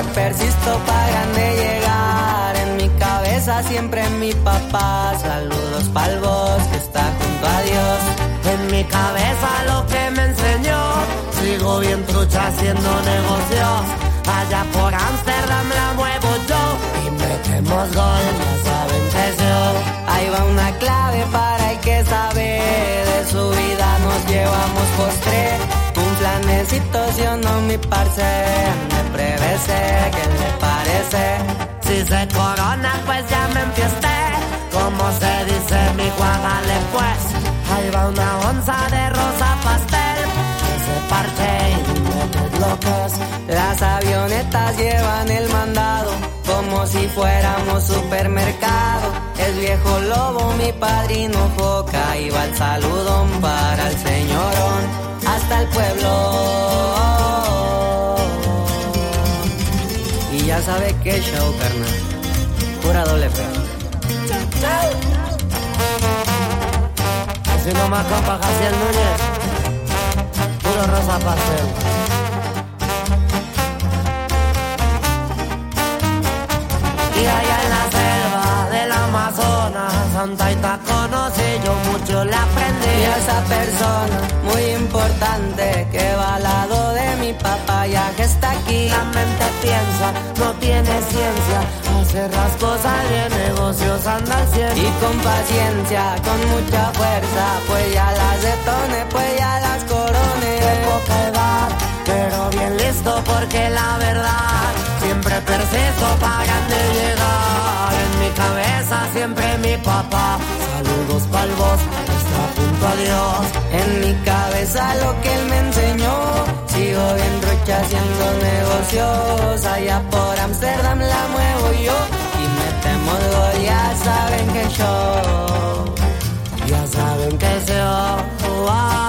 persisto para grande llegar. En mi cabeza siempre mi papá. Saludos pa'l vos que está junto a Dios. En mi cabeza lo que me enseñó. Sigo bien trucha haciendo negocios. Allá por Amsterdam la muevo yo. Y metemos gol, ya saben que es yo. Ahí va una clave para el que sabe. De su vida nos llevamos postre. Un planecito, si o no, mi parce. Me prevese, ¿qué le parece? Si se corona, pues ya me enfiesté. Como se dice, mi guagale, pues. Ahí va una onza de rosa pastel. Que se parche y mete lo que es. Las avionetas llevan el mandado. Como si fuéramos supermercado. El viejo lobo, mi padrino Foca. Y va el saludón para el señorón. Hasta el pueblo. Y ya sabe qué show, carnal. Pura doble P. Así nomás, compa Jaciel Núñez. Puro rosa pastel. Y allá en la selva del Amazonas, Santa Ita conocí, yo mucho le aprendí. Y a esa persona muy importante que va al lado de mi papá, ya que está aquí. La mente piensa, no tiene ciencia, hacer las cosas bien, negocios anda al cien. Y con paciencia, con mucha fuerza, pues ya las detone, pues ya las corone. De poca edad, pero bien listo porque la verdad siempre persisto para grande llegar. En mi cabeza siempre mi papá. Saludos pa'l vos, está junto a Dios. En mi cabeza lo que él me enseñó. Sigo bien trucha haciendo negocios. Allá por Amsterdam la muevo yo. Y metemos gol, ya saben que yo. Ya saben que yo.